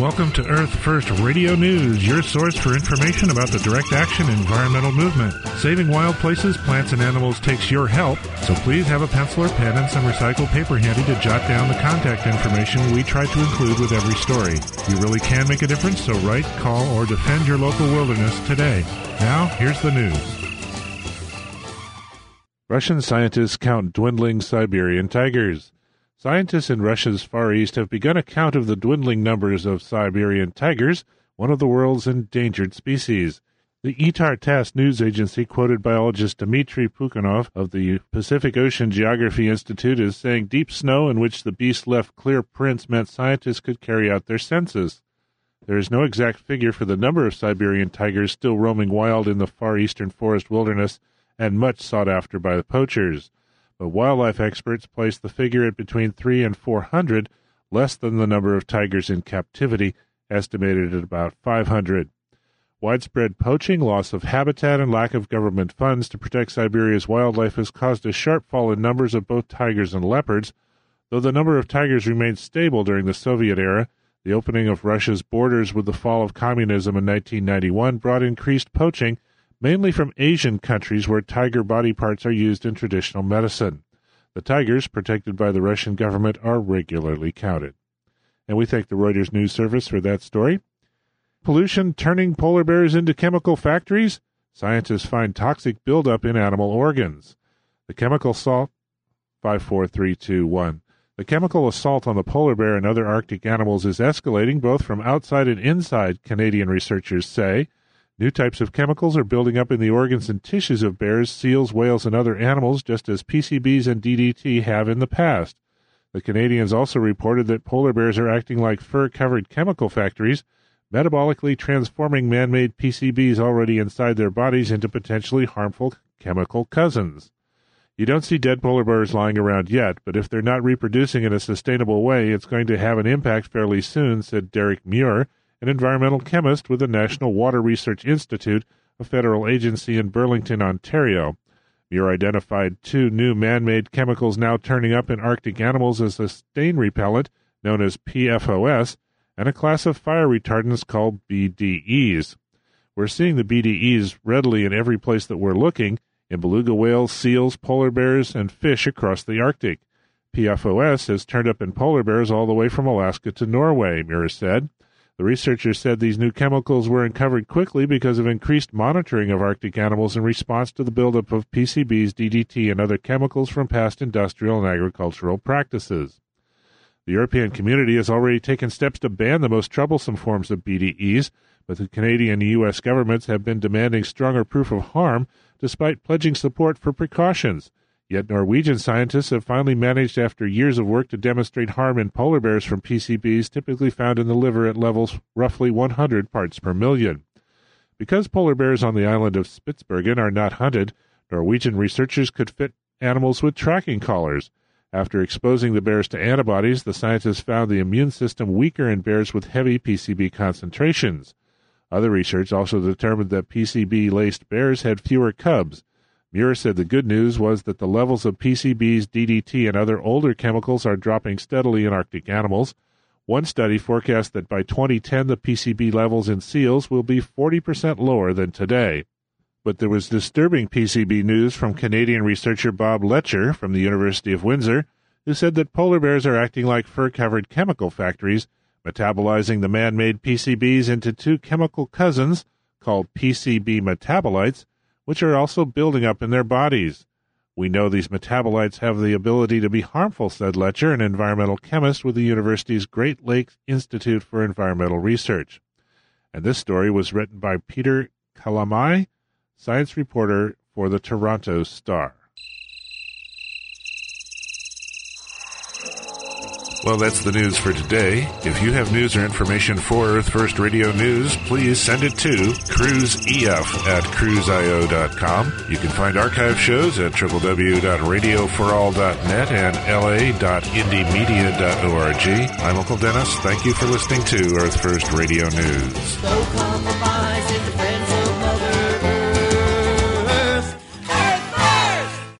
Welcome to Earth First Radio News, your source for information about the direct action environmental movement. Saving wild places, plants, and animals takes your help, so please have a pencil or pen and some recycled paper handy to jot down the contact information we try to include with every story. You really can make a difference, so write, call, or defend your local wilderness today. Now, here's the news. Russian scientists count dwindling Siberian tigers. Scientists in Russia's Far East have begun a count of the dwindling numbers of Siberian tigers, one of the world's endangered species. The ITAR-TASS news agency quoted biologist Dmitry Pukhanov of the Pacific Ocean Geography Institute as saying deep snow in which the beast left clear prints meant scientists could carry out their census. There is no exact figure for the number of Siberian tigers still roaming wild in the far eastern forest wilderness and much sought after by the poachers. But wildlife experts place the figure at between 300 and 400, less than the number of tigers in captivity, estimated at about 500. Widespread poaching, loss of habitat, and lack of government funds to protect Siberia's wildlife has caused a sharp fall in numbers of both tigers and leopards. Though the number of tigers remained stable during the Soviet era, the opening of Russia's borders with the fall of communism in 1991 brought increased poaching, mainly from Asian countries where tiger body parts are used in traditional medicine. The tigers, protected by the Russian government, are regularly counted. And we thank the Reuters News Service for that story. Pollution turning polar bears into chemical factories? Scientists find toxic buildup in animal organs. The chemical assault on the polar bear and other Arctic animals is escalating both from outside and inside, Canadian researchers say. New types of chemicals are building up in the organs and tissues of bears, seals, whales, and other animals, just as PCBs and DDT have in the past. The Canadians also reported that polar bears are acting like fur-covered chemical factories, metabolically transforming man-made PCBs already inside their bodies into potentially harmful chemical cousins. You don't see dead polar bears lying around yet, but if they're not reproducing in a sustainable way, it's going to have an impact fairly soon, said Derek Muir, an environmental chemist with the National Water Research Institute, a federal agency in Burlington, Ontario. Muir identified 2 new man-made chemicals now turning up in Arctic animals as a stain repellent, known as PFOS, and a class of fire retardants called BDEs. We're seeing the BDEs readily in every place that we're looking, in beluga whales, seals, polar bears, and fish across the Arctic. PFOS has turned up in polar bears all the way from Alaska to Norway, Muir said. The researchers said these new chemicals were uncovered quickly because of increased monitoring of Arctic animals in response to the buildup of PCBs, DDT, and other chemicals from past industrial and agricultural practices. The European community has already taken steps to ban the most troublesome forms of BDEs, but the Canadian and U.S. governments have been demanding stronger proof of harm despite pledging support for precautions. Yet Norwegian scientists have finally managed, after years of work, to demonstrate harm in polar bears from PCBs typically found in the liver at levels roughly 100 parts per million. Because polar bears on the island of Spitsbergen are not hunted, Norwegian researchers could fit animals with tracking collars. After exposing the bears to antibodies, the scientists found the immune system weaker in bears with heavy PCB concentrations. Other research also determined that PCB-laced bears had fewer cubs. Muir said the good news was that the levels of PCBs, DDT, and other older chemicals are dropping steadily in Arctic animals. One study forecast that by 2010 the PCB levels in seals will be 40% lower than today. But there was disturbing PCB news from Canadian researcher Bob Letcher from the University of Windsor, who said that polar bears are acting like fur-covered chemical factories, metabolizing the man-made PCBs into 2 chemical cousins called PCB metabolites, which are also building up in their bodies. We know these metabolites have the ability to be harmful, said Letcher, an environmental chemist with the university's Great Lakes Institute for Environmental Research. And this story was written by Peter Kalamai, science reporter for the Toronto Star. Well, that's the news for today. If you have news or information for Earth First Radio News, please send it to cruiseef@cruiseio.com. You can find archive shows at www.radioforall.net and la.indiemedia.org. I'm Uncle Dennis. Thank you for listening to Earth First Radio News.